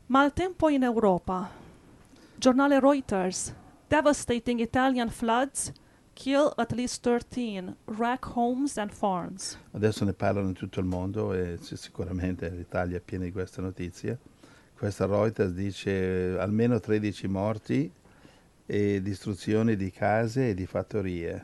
Maltempo in Europa. Giornale Reuters. Devastating Italian floods kill at least 13, wreck homes and farms. Adesso ne parlano in tutto il mondo e sicuramente l'Italia è piena di queste notizie. Questa Reuters dice almeno 13 morti e distruzioni di case e di fattorie.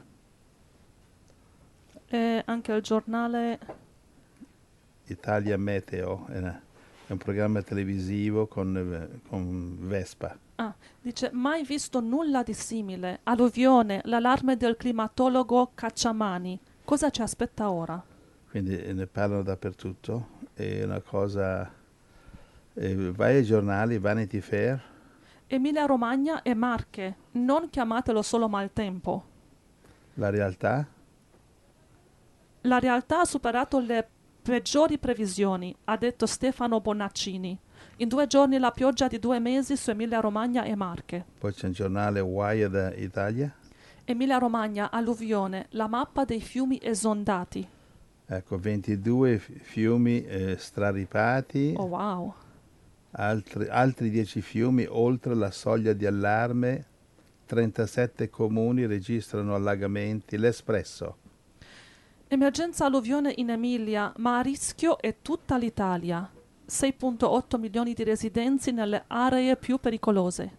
E anche il giornale Italia Meteo è un programma televisivo con Vespa. dice mai visto nulla di simile. Alluvione, l'allarme del climatologo Cacciamani. Cosa ci aspetta ora? Quindi ne parlano dappertutto. È una cosa... vai ai giornali, Vanity Fair, Emilia Romagna e Marche. Non chiamatelo solo maltempo. la realtà. La realtà ha superato le peggiori previsioni, ha detto Stefano Bonaccini. In 2 giorni la pioggia di 2 mesi su Emilia Romagna e Marche. Poi c'è un giornale Wired Italia. Emilia Romagna, alluvione, la mappa dei fiumi esondati. Ecco, 22 fiumi straripati, Oh wow. altri 10 fiumi oltre la soglia di allarme, 37 comuni registrano allagamenti, l'Espresso. Emergenza alluvione in Emilia, ma a rischio è tutta l'Italia. 6,8 milioni di residenti nelle aree più pericolose.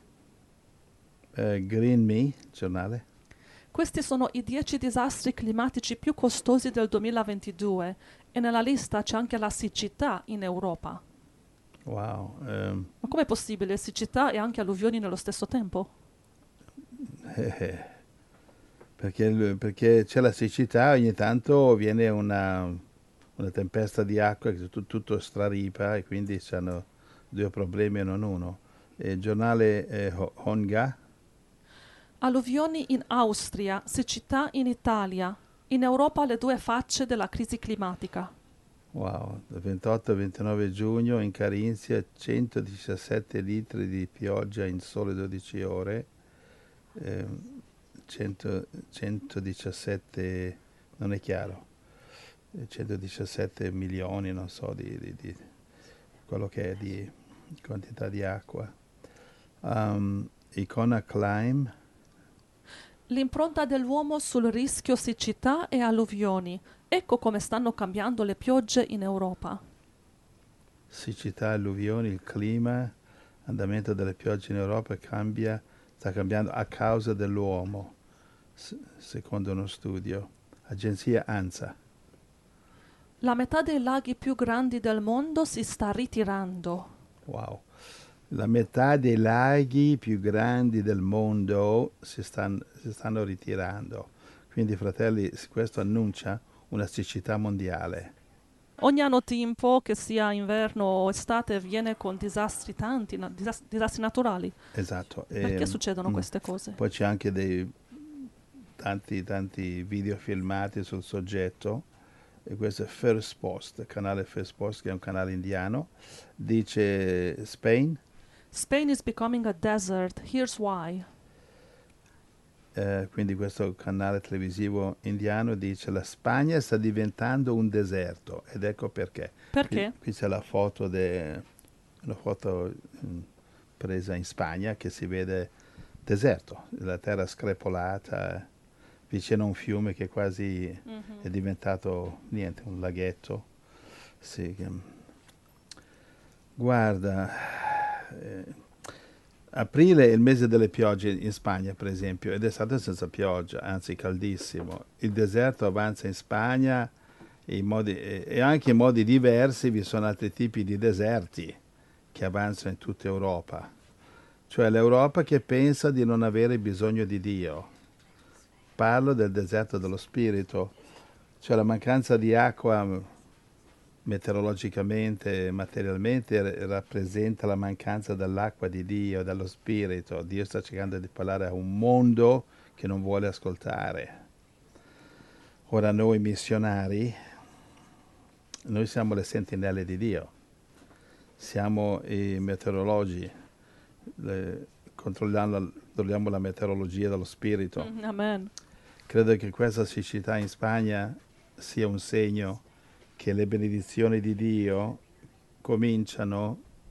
Green Me, giornale. Questi sono i 10 disastri climatici più costosi del 2022 e nella lista c'è anche la siccità in Europa. Wow. Ma com'è possibile siccità e anche alluvioni nello stesso tempo? Perché c'è la siccità, ogni tanto viene una tempesta di acqua che tutto straripa e quindi hanno 2 problemi e non uno. Il giornale Honga. Alluvioni in Austria, siccità in Italia. In Europa le 2 facce della crisi climatica. Wow, dal 28 al 29 giugno in Carinzia 117 litri di pioggia in sole 12 ore, 117, non è chiaro, 117 milioni, non so, di quello che è di quantità di acqua. Icona Climb. L'impronta dell'uomo sul rischio siccità e alluvioni. Ecco come stanno cambiando le piogge in Europa. Siccità, alluvioni, il clima, andamento delle piogge in Europa sta cambiando a causa dell'uomo, secondo uno studio. Agenzia ANSA. La metà dei laghi più grandi del mondo si sta ritirando. Wow. La metà dei laghi più grandi del mondo si stanno ritirando. Quindi, fratelli, questo annuncia una siccità mondiale. Ogni anno tempo, che sia inverno o estate, viene con disastri tanti, disastri naturali. Esatto. Perché succedono queste cose? Poi c'è anche tanti video filmati sul soggetto. E questo è First Post, canale First Post, che è un canale indiano. Dice Spain. Spain is becoming a desert. Here's why. Quindi questo canale televisivo indiano dice la Spagna sta diventando un deserto ed ecco perché. Perché? Qui c'è la foto, una foto presa in Spagna che si vede deserto, la terra screpolata, vicino a un fiume che quasi è diventato niente, un laghetto. Sì. Guarda, aprile è il mese delle piogge in Spagna, per esempio, ed è stato senza pioggia, anzi caldissimo. Il deserto avanza in Spagna e anche in modi diversi vi sono altri tipi di deserti che avanzano in tutta Europa. Cioè l'Europa che pensa di non avere bisogno di Dio. Parlo del deserto dello spirito, cioè la mancanza di acqua meteorologicamente, materialmente rappresenta la mancanza dell'acqua di Dio, dello Spirito. Dio sta cercando di parlare a un mondo che non vuole ascoltare. Ora noi missionari, noi siamo le sentinelle di Dio, siamo i meteorologi, controlliamo la meteorologia dello Spirito. Amen. Credo che questa siccità in Spagna sia un segno che le benedizioni di Dio cominciano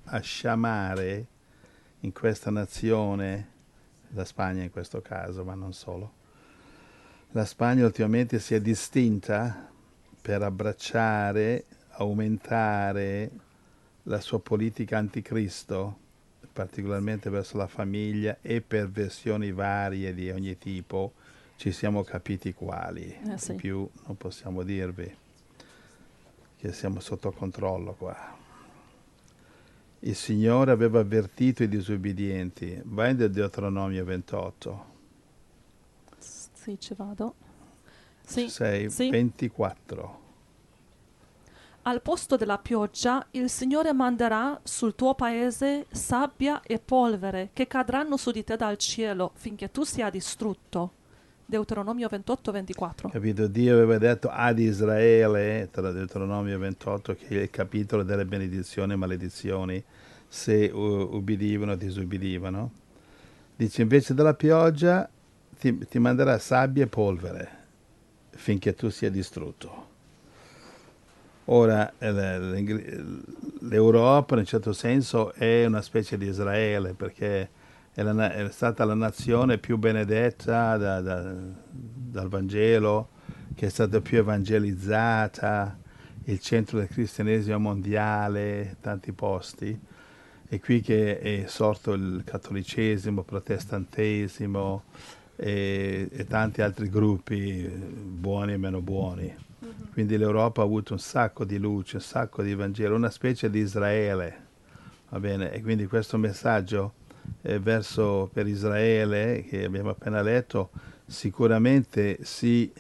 a sciamare in questa nazione, la Spagna in questo caso, ma non solo. La Spagna ultimamente si è distinta per abbracciare, aumentare la sua politica anticristo, particolarmente verso la famiglia e per versioni varie di ogni tipo. Ci siamo capiti quali, di Sì. più non possiamo dirvi che siamo sotto controllo qua. Il Signore aveva avvertito i disobbedienti. Vai nel Deuteronomio 28. Sì, ci vado. Ci Sì, sei? sì. 24. Al posto della pioggia il Signore manderà sul tuo paese sabbia e polvere che cadranno su di te dal cielo finché tu sia distrutto. Deuteronomio 28-24. Capito? Dio aveva detto ad Israele, tra Deuteronomio 28, che è il capitolo delle benedizioni e maledizioni, se ubbidivano o disubbidivano. Dice invece della pioggia ti manderà sabbia e polvere finché tu sia distrutto. Ora l'Europa in un certo senso è una specie di Israele perché è stata la nazione più benedetta dal Vangelo, che è stata più evangelizzata, il centro del cristianesimo mondiale, tanti posti. È qui che è sorto il cattolicesimo, il protestantesimo e tanti altri gruppi buoni e meno buoni. Quindi l'Europa ha avuto un sacco di luce, un sacco di Vangelo, una specie di Israele, va bene? E quindi questo messaggio per Israele, che abbiamo appena letto, sicuramente si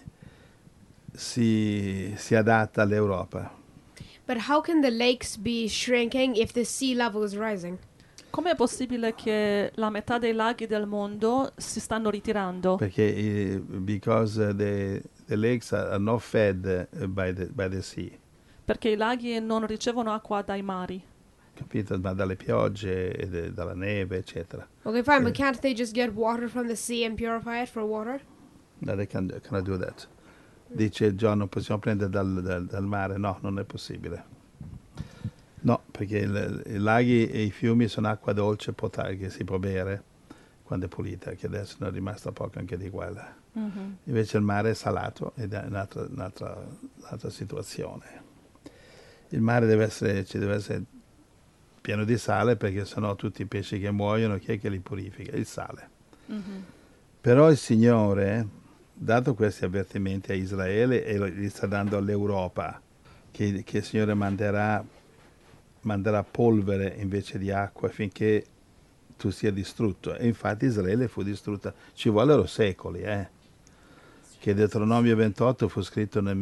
adatta all'Europa. But how can the lakes be shrinking if the sea level is rising? Com'è possibile che la metà dei laghi del mondo si stanno ritirando? Perché because the lakes are not fed by the sea, Perché i laghi non ricevono acqua dai mari. capito? Ma dalle piogge, dalla neve, eccetera. Okay, fine, but Yeah. can't they just get water from the sea and purify it for water? No, they cannot do that. Dice John, non possiamo prendere dal mare. No, non è possibile. No, perché i laghi e i fiumi sono acqua dolce potabile che si può bere quando è pulita, che adesso ne è rimasta poco anche di quella. Mhm. Invece il mare è salato ed è un'altra situazione. Il mare ci deve essere pieno di sale perché sennò tutti i pesci che muoiono chi è che li purifica? Il sale. Mhm. Però il Signore, dato questi avvertimenti a Israele e li sta dando all'Europa, che il Signore manderà polvere invece di acqua finché tu sia distrutto. E infatti Israele fu distrutta. Ci vollero secoli, che Deuteronomio 28 fu scritto nel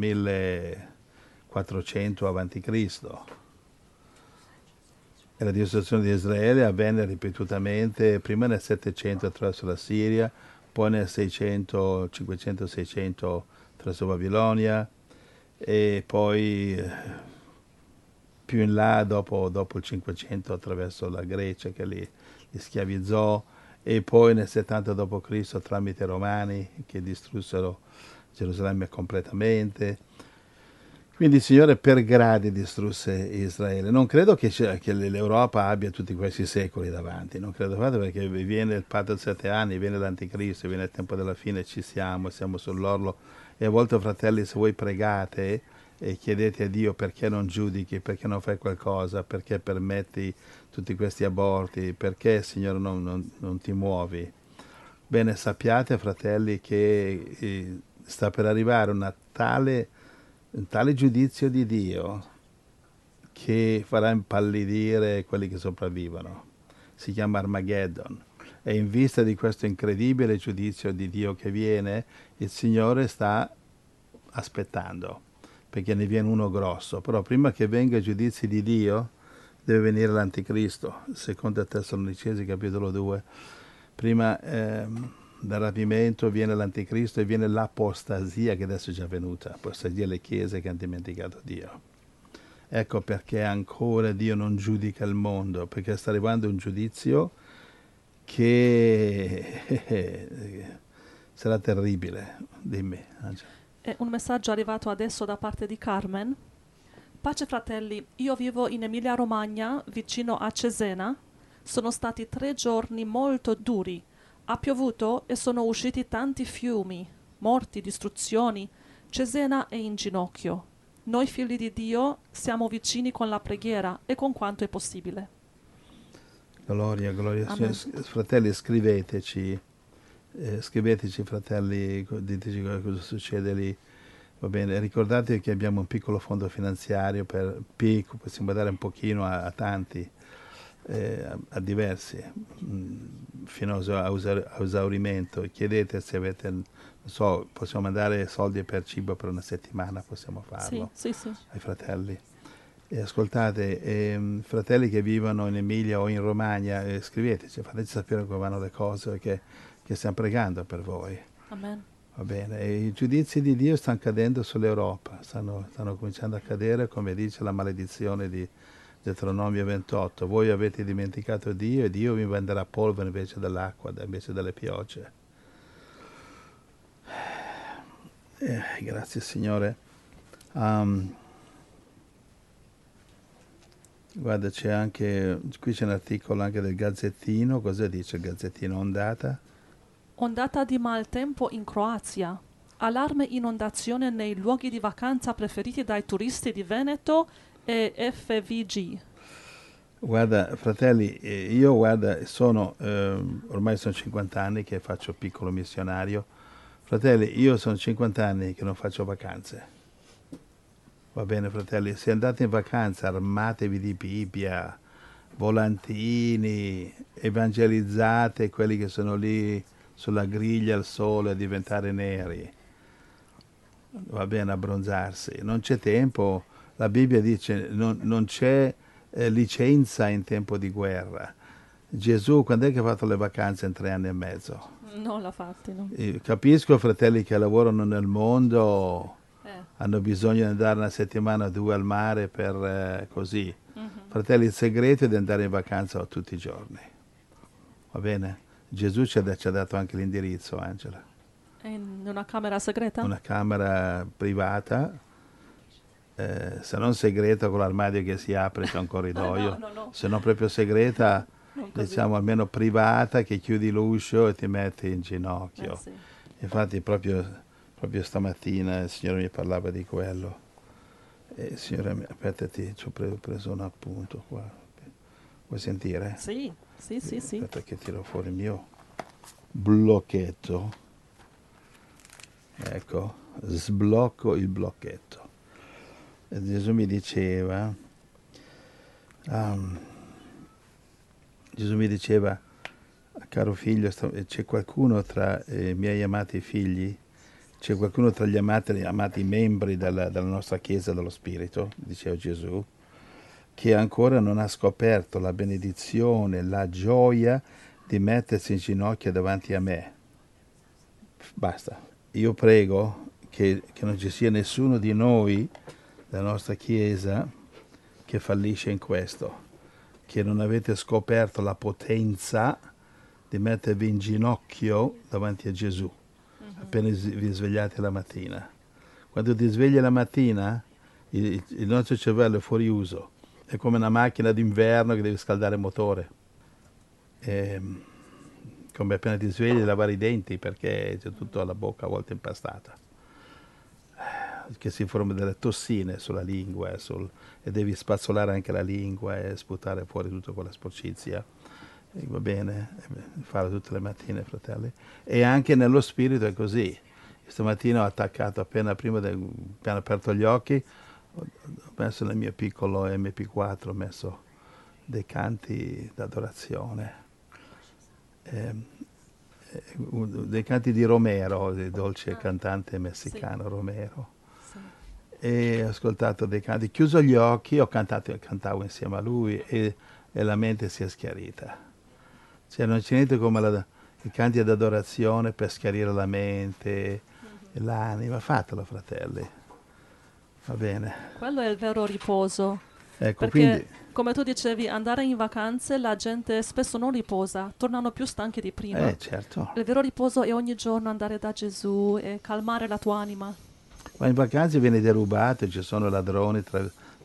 1400 a.C. E la distruzione di Israele avvenne ripetutamente, prima nel 700 attraverso la Siria, poi nel 600, 500, 600 attraverso Babilonia, e poi più in là, dopo il 500, attraverso la Grecia che li schiavizzò, e poi nel 70 d.C. tramite i Romani che distrussero Gerusalemme completamente. Quindi il Signore per gradi distrusse Israele. Non credo che l'Europa abbia tutti questi secoli davanti, non credo affatto, perché viene il patto di 7 anni, viene l'anticristo, viene il tempo della fine, siamo sull'orlo. E a volte, fratelli, se voi pregate e chiedete a Dio perché non giudichi, perché non fai qualcosa, perché permetti tutti questi aborti, perché, Signore, non ti muovi. Bene, sappiate, fratelli, che sta per arrivare un tale giudizio di Dio che farà impallidire quelli che sopravvivono. Si chiama Armageddon. E in vista di questo incredibile giudizio di Dio che viene, il Signore sta aspettando, perché ne viene uno grosso. Però prima che venga i giudizi di Dio, deve venire l'Anticristo. Seconda Tessalonicesi, capitolo 2. Prima dal rapimento viene l'Anticristo e viene l'apostasia, che adesso è già venuta. Apostasia alle chiese che hanno dimenticato Dio. Ecco perché ancora Dio non giudica il mondo, perché sta arrivando un giudizio che sarà terribile. Dimmi, Angela. È un messaggio arrivato adesso da parte di Carmen. Pace fratelli, io vivo in Emilia-Romagna, vicino a Cesena. Sono stati 3 giorni molto duri. Ha piovuto e sono usciti tanti fiumi, morti, distruzioni. Cesena è in ginocchio. Noi figli di Dio siamo vicini con la preghiera e con quanto è possibile. Gloria, gloria. Amen. Fratelli, scriveteci, fratelli, diteci cosa succede lì. Va bene, ricordatevi che abbiamo un piccolo fondo finanziario possiamo dare un pochino a tanti, a diversi, fino a esaurimento. Chiedete se avete, non so, possiamo mandare soldi per cibo per una settimana, possiamo farlo Sì, sì. ai fratelli. Ascoltate, fratelli che vivono in Emilia o in Romagna, scriveteci, fateci sapere come vanno le cose, che stiamo pregando per voi. Amen. Va bene, e i giudizi di Dio stanno cadendo sull'Europa, stanno cominciando a cadere, come dice la maledizione di Deuteronomio 28. Voi avete dimenticato Dio e Dio vi manderà polvere invece dell'acqua, invece delle piogge. Grazie Signore. Guarda, qui c'è un articolo anche del Gazzettino. Cosa dice il Gazzettino? Ondata di maltempo in Croazia. Allarme inondazione nei luoghi di vacanza preferiti dai turisti di Veneto e FVG. Guarda, fratelli, io ormai sono 50 anni che faccio piccolo missionario. Fratelli, io sono 50 anni che non faccio vacanze. Va bene, fratelli, se andate in vacanza armatevi di Bibbia, volantini, evangelizzate quelli che sono lì sulla griglia al sole a diventare neri. Va bene, abbronzarsi. Non c'è tempo. La Bibbia dice non c'è licenza in tempo di guerra. Gesù, quando è che ha fatto le vacanze in 3 anni e mezzo? Non l'ha fatti, no? Capisco, fratelli che lavorano nel mondo, hanno bisogno di andare una settimana o 2 al mare per così. Fratelli, il segreto è di andare in vacanza tutti i giorni. Va bene? Gesù ci ha dato anche l'indirizzo, Angela. È in una camera segreta? Una camera privata, se non segreta con l'armadio che si apre, c'è un corridoio, No. se non proprio segreta, diciamo almeno privata, che chiudi l'uscio e ti metti in ginocchio. Sì. Infatti proprio stamattina il Signore mi parlava di quello. Signore, aspettati, ci ho preso un appunto qua. Vuoi sentire? Sì. Aspetta che tiro fuori il mio blocchetto. Ecco, sblocco il blocchetto. E Gesù mi diceva, caro figlio, c'è qualcuno tra i miei amati figli, c'è qualcuno tra gli amati membri della nostra Chiesa dello Spirito, diceva Gesù, che ancora non ha scoperto la benedizione, la gioia di mettersi in ginocchio davanti a me. Basta. Io prego che non ci sia nessuno di noi, della nostra Chiesa, che fallisce in questo, che non avete scoperto la potenza di mettervi in ginocchio davanti a Gesù, appena vi svegliate la mattina. Quando ti svegli la mattina, il nostro cervello è fuori uso. È come una macchina d'inverno che deve scaldare il motore. Come appena ti svegli lavare i denti perché c'è tutto la bocca a volte impastata. Che si formano delle tossine sulla lingua e devi spazzolare anche la lingua e sputare fuori tutta quella sporcizia. E va bene, farlo tutte le mattine, fratelli. E anche nello spirito è così. Stamattina ho attaccato, appena aperto gli occhi, ho messo nel mio piccolo MP4, ho messo dei canti d'adorazione, dei canti di Romero, il dolce cantante messicano Romero. E ho ascoltato dei canti, chiuso gli occhi, cantavo insieme a lui e la mente si è schiarita. Cioè non c'è niente come i canti ad adorazione per schiarire la mente e l'anima. Fatelo, fratelli. Va bene. Quello è il vero riposo. Ecco, Perché, quindi, come tu dicevi, andare in vacanze la gente spesso non riposa, tornano più stanchi di prima. certo. Il vero riposo è ogni giorno andare da Gesù e calmare la tua anima. Ma in vacanza viene derubato, ci sono ladroni tra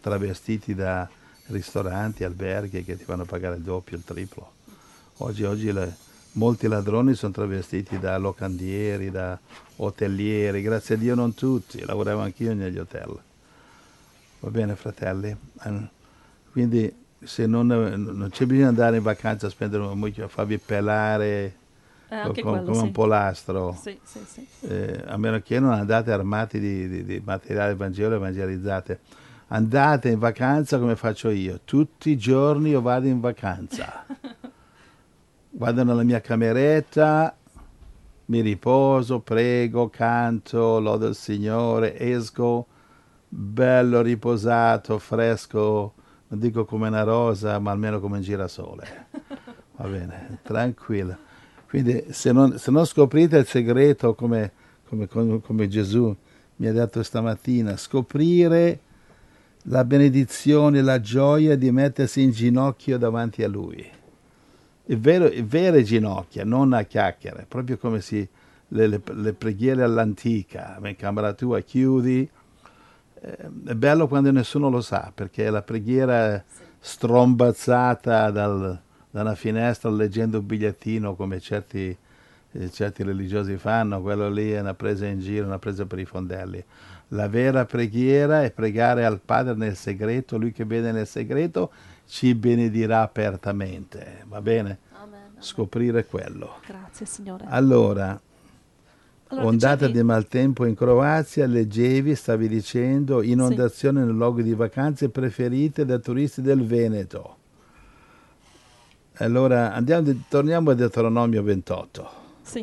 travestiti da ristoranti, alberghi che ti fanno pagare il doppio, il triplo. Oggi molti ladroni sono travestiti da locandieri, da hotelieri, grazie a Dio non tutti, lavoravo anch'io negli hotel. Va bene, fratelli? Quindi se non c'è bisogno di andare in vacanza a spendere un mucchio, a farvi pelare Anche come quello, sì. un polastro. Sì, sì, sì. A meno che non andate armati di materiale Vangelo e evangelizzate. Andate in vacanza come faccio io. Tutti i giorni io vado in vacanza. Vado nella mia cameretta, mi riposo, prego, canto, lodo il Signore, esco, bello riposato, fresco, non dico come una rosa, ma almeno come un girasole. Va bene, tranquillo. Quindi se non scoprite il segreto come Gesù mi ha detto stamattina, scoprire la benedizione, la gioia di mettersi in ginocchio davanti a Lui. Il vere ginocchia, non a chiacchiere, proprio come le preghiere all'antica, in camera tua chiudi. È bello quando nessuno lo sa, perché la preghiera strombazzata da una finestra leggendo un bigliettino come certi religiosi fanno, quello lì è una presa in giro, una presa per i fondelli. La vera preghiera è pregare al Padre nel segreto, Lui che vede nel segreto ci benedirà apertamente, va bene? Amen, amen. Scoprire quello. Grazie, Signore. Allora, ondata dicevi- di maltempo in Croazia, leggevi, stavi dicendo, inondazione nei luoghi di vacanze preferite da turisti del Veneto. Allora, torniamo a Deuteronomio 28. Sì.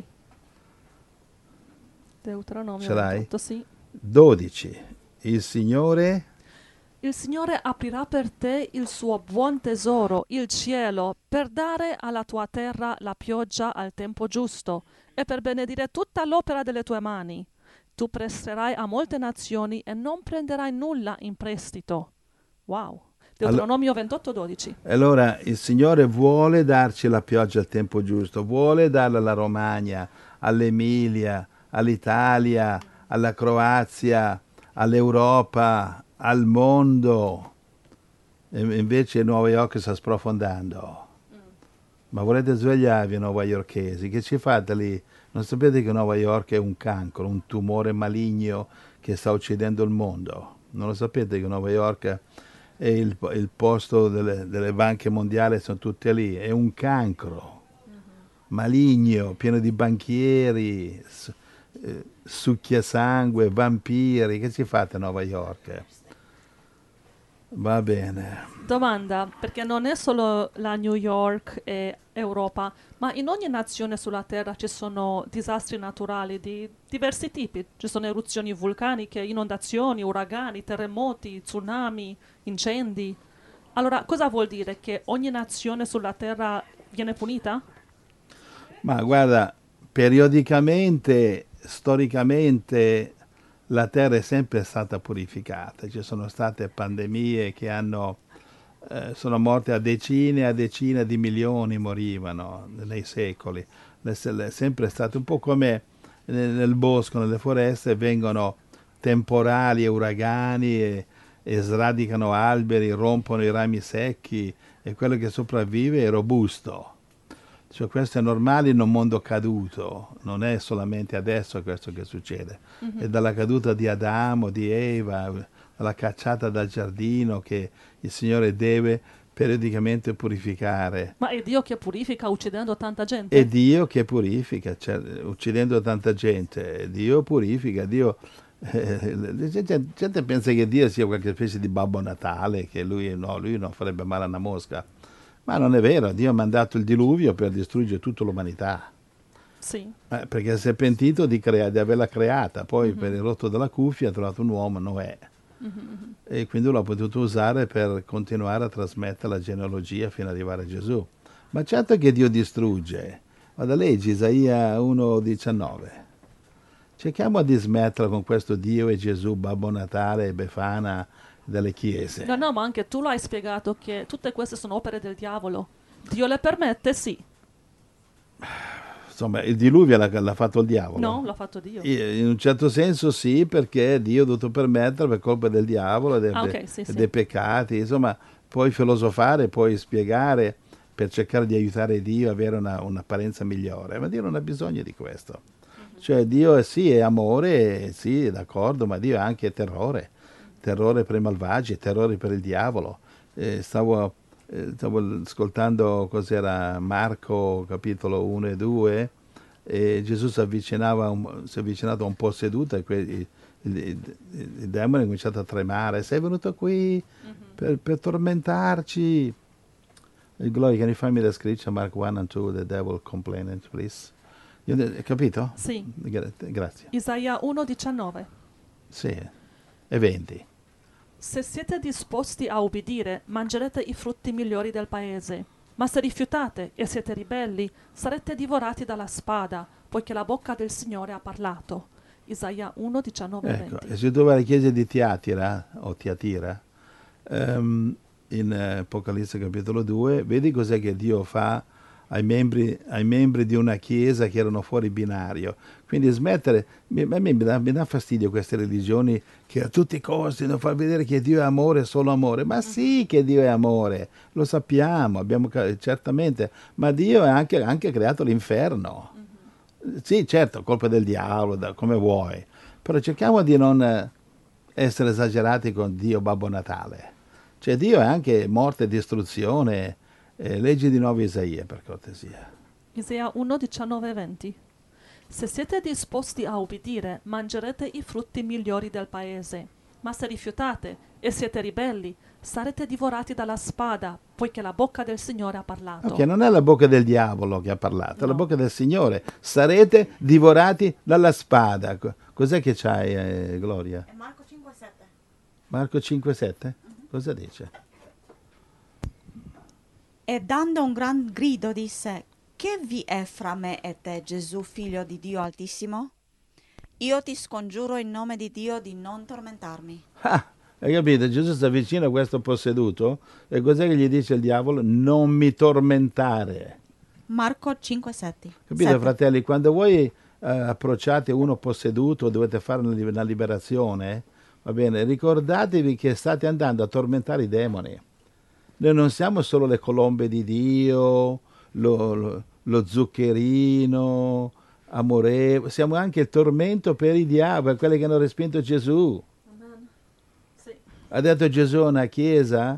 Deuteronomio Ce l'hai? 28, sì. 12. Il Signore Il Signore aprirà per te il suo buon tesoro, il cielo, per dare alla tua terra la pioggia al tempo giusto e per benedire tutta l'opera delle tue mani. Tu presterai a molte nazioni e non prenderai nulla in prestito. Wow. Deuteronomio 28, 12. Allora, il Signore vuole darci la pioggia al tempo giusto, vuole darla alla Romagna, all'Emilia, all'Italia, alla Croazia, all'Europa, al mondo. E invece Nuova York sta sprofondando. Ma volete svegliarvi, newyorkesi? Che ci fate lì? Non sapete che Nuova York è un cancro, un tumore maligno che sta uccidendo il mondo? Non lo sapete che Nuova York è il posto delle banche mondiali, sono tutte lì? È un cancro maligno, pieno di banchieri, succhiasangue, vampiri. Che ci fate a Nuova York? Va bene. Domanda, perché non è solo la New York e Europa, ma in ogni nazione sulla Terra ci sono disastri naturali di diversi tipi. Ci sono eruzioni vulcaniche, inondazioni, uragani, terremoti, tsunami, incendi. Allora, cosa vuol dire? Che ogni nazione sulla Terra viene punita? Ma guarda, periodicamente, storicamente, la terra è sempre stata purificata. Ci sono state pandemie che sono morte a decine di milioni, morivano nei secoli. È sempre stato un po' come nel bosco, nelle foreste, vengono temporali e uragani e sradicano alberi, rompono i rami secchi e quello che sopravvive è robusto. Cioè, questo è normale in un mondo caduto, non è solamente adesso questo che succede, è dalla caduta di Adamo, di Eva, dalla cacciata dal giardino che il Signore deve periodicamente purificare. Ma è Dio che purifica uccidendo tanta gente? È Dio che purifica, cioè, uccidendo tanta gente, Dio purifica, Dio... gente pensa che Dio sia qualche specie di Babbo Natale, che lui non farebbe male a una mosca. Ma non è vero, Dio ha mandato il diluvio per distruggere tutta l'umanità. Sì. Perché si è pentito di averla creata, poi per il rotto della cuffia ha trovato un uomo, Noè. E quindi l'ha potuto usare per continuare a trasmettere la genealogia fino ad arrivare a Gesù. Ma certo che Dio distrugge. Vada leggi Isaia 1,19. Cerchiamo di smetterla con questo Dio e Gesù, Babbo Natale e Befana delle chiese. No, ma anche tu l'hai spiegato che tutte queste sono opere del diavolo. Dio le permette? Sì. insomma, il diluvio l'ha fatto il diavolo. No, l'ha fatto Dio. In un certo senso sì, perché Dio ha dovuto permettere per colpa del diavolo e Ok, sì, dei sì. peccati. Insomma, puoi filosofare, puoi spiegare per cercare di aiutare Dio a avere un'apparenza migliore, ma Dio non ha bisogno di questo. Cioè Dio sì è amore, sì, d'accordo, ma Dio è anche terrore. Terrore per i malvagi, terrore per il diavolo. Stavo ascoltando cos'era Marco capitolo 1 e 2 e Gesù si è avvicinato a un posseduto e il demone ha cominciato a tremare. Sei venuto qui per tormentarci. Gloria, can you find me the scripture, Mark 1 and 2, the devil complaining, please? Capito? Sì. Grazie. Isaia 1,19. Sì, e 20. Se siete disposti a ubbidire, mangerete i frutti migliori del paese. Ma se rifiutate e siete ribelli, sarete divorati dalla spada, poiché la bocca del Signore ha parlato. Isaia 1, 19 e Ecco, 20. e se tu vai alla chiesa di Tiatira, o Tiatira, in Apocalisse capitolo 2, vedi cos'è che Dio fa ai membri di una chiesa che erano fuori binario. Quindi smettere, a me mi dà fastidio queste religioni che a tutti i costi devono far vedere che Dio è amore, solo amore. Ma sì che Dio è amore, lo sappiamo, certamente, ma Dio ha anche creato l'inferno. Sì, certo, colpa del diavolo, come vuoi, però cerchiamo di non essere esagerati con Dio Babbo Natale. Cioè Dio è anche morte e distruzione. Leggi di nuovo Isaia, per cortesia. Isaia 1, 19 e 20. Se siete disposti a ubbidire, mangerete i frutti migliori del paese. Ma se rifiutate e siete ribelli, sarete divorati dalla spada, poiché la bocca del Signore ha parlato. Ok, non è la bocca del diavolo che ha parlato, è la No. bocca del Signore. Sarete divorati dalla spada. Cos'è che c'hai, Gloria? Marco 5,7. Marco 5,7? Cosa dice? E dando un gran grido disse: Che vi è fra me e te, Gesù, figlio di Dio Altissimo? Io ti scongiuro in nome di Dio di non tormentarmi. Hai capito? Gesù si avvicina a questo posseduto e cos'è che gli dice il diavolo? Non mi tormentare. Marco 5,7. Capito, fratelli? Quando voi approcciate uno posseduto, dovete fare una liberazione, va bene? Ricordatevi che state andando a tormentare i demoni. Noi non siamo solo le colombe di Dio, lo zuccherino, amorevole, siamo anche il tormento per i diavoli, per quelli che hanno respinto Gesù. Sì. Ha detto Gesù a una chiesa,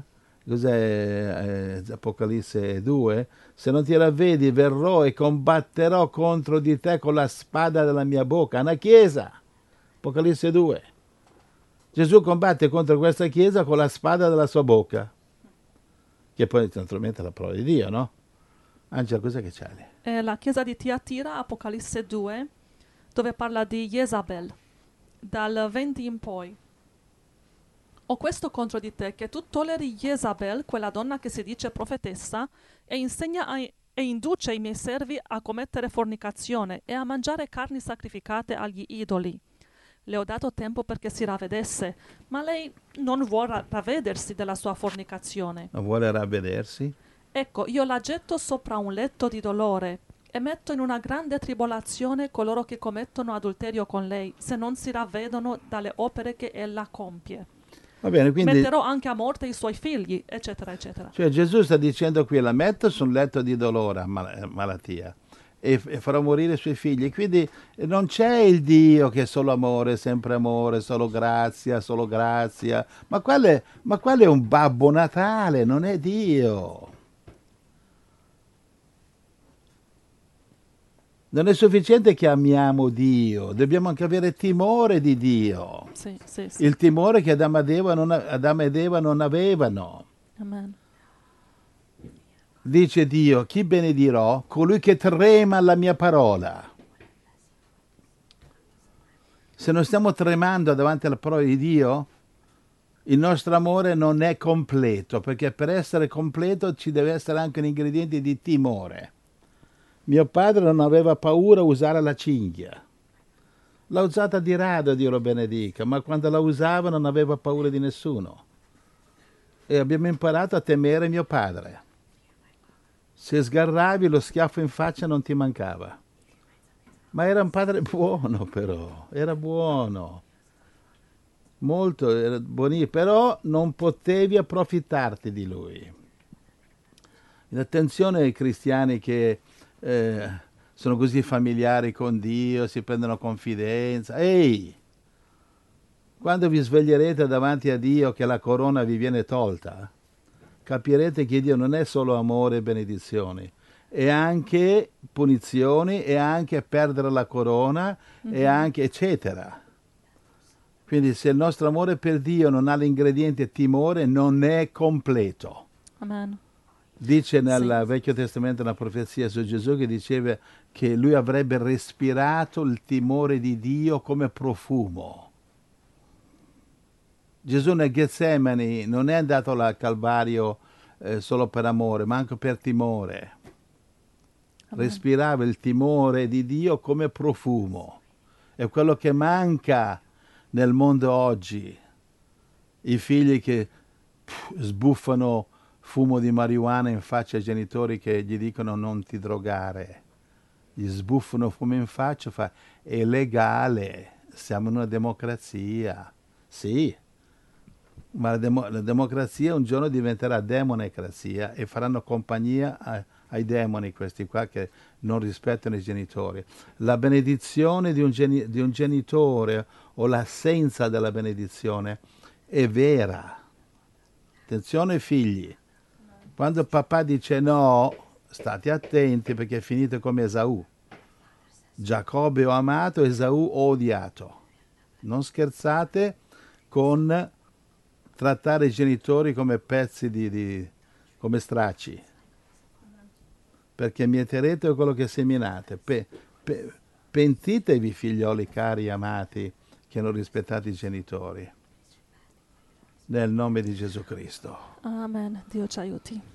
cos'è Apocalisse 2? Se non ti ravvedi verrò e combatterò contro di te con la spada della mia bocca. Una chiesa, Apocalisse 2. Gesù combatte contro questa chiesa con la spada della sua bocca, che poi naturalmente è la parola di Dio, no? Angela, cos'è che c'hai lì? È la chiesa di Tiatira, Apocalisse 2, dove parla di Jezabel, dal 20 in poi. Ho questo contro di te, che tu tolleri Jezabel, quella donna che si dice profetessa, e insegna e induce i miei servi a commettere fornicazione e a mangiare carni sacrificate agli idoli. Le ho dato tempo perché si ravvedesse, ma lei non vuole ravvedersi della sua fornicazione. Non vuole ravvedersi? Ecco, io la getto sopra un letto di dolore e metto in una grande tribolazione coloro che commettono adulterio con lei, se non si ravvedono dalle opere che ella compie. Va bene, quindi Metterò anche a morte i suoi figli, eccetera, eccetera. cioè, Gesù sta dicendo qui, la metto su un letto di dolore, malattia, e farò morire i suoi figli. Quindi non c'è il Dio che è solo amore, sempre amore, solo grazia, solo grazia. Ma quello è un Babbo Natale, non è Dio. Non è sufficiente che amiamo Dio, dobbiamo anche avere timore di Dio. Sì, sì, sì. Il timore che Adamo ed Eva non avevano. Amen. Dice Dio, chi benedirò? Colui che trema alla mia parola. Se non stiamo tremando davanti alla parola di Dio, il nostro amore non è completo, perché per essere completo ci deve essere anche un ingrediente di timore. Mio padre non aveva paura a usare la cinghia. L'ha usata di rado, Dio lo benedica, ma quando la usava non aveva paura di nessuno. E abbiamo imparato a temere mio padre. Se sgarravi lo schiaffo in faccia non ti mancava. Ma era un padre buono però, era buono, molto, era buonissimo, però non potevi approfittarti di lui. Attenzione ai cristiani che sono così familiari con Dio, si prendono confidenza. Ehi, quando vi sveglierete davanti a Dio che la corona vi viene tolta, capirete che Dio non è solo amore e benedizioni, è anche punizioni, è anche perdere la corona, è anche eccetera. Quindi se il nostro amore per Dio non ha l'ingrediente timore, non è completo. Amen. Dice nel Vecchio Testamento una profezia su Gesù che diceva che lui avrebbe respirato il timore di Dio come profumo. Gesù nel Getsemani non è andato al Calvario solo per amore, ma anche per timore. Amen. Respirava il timore di Dio come profumo. È quello che manca nel mondo oggi. I figli che sbuffano fumo di marijuana in faccia ai genitori che gli dicono non ti drogare. Gli sbuffano fumo in faccia, è legale, siamo in una democrazia. Sì, ma la democrazia un giorno diventerà demonecrazia e faranno compagnia ai demoni questi qua che non rispettano i genitori. La benedizione di un genitore o l'assenza della benedizione è vera. Attenzione figli, quando papà dice no, state attenti perché è finito come Esaù. Giacobbe ho amato, Esaù ho odiato. Non scherzate con trattare i genitori come pezzi come stracci, perché mieterete quello che seminate. Pentitevi, figlioli cari amati, che non rispettate i genitori. Nel nome di Gesù Cristo. Amen. Dio ci aiuti.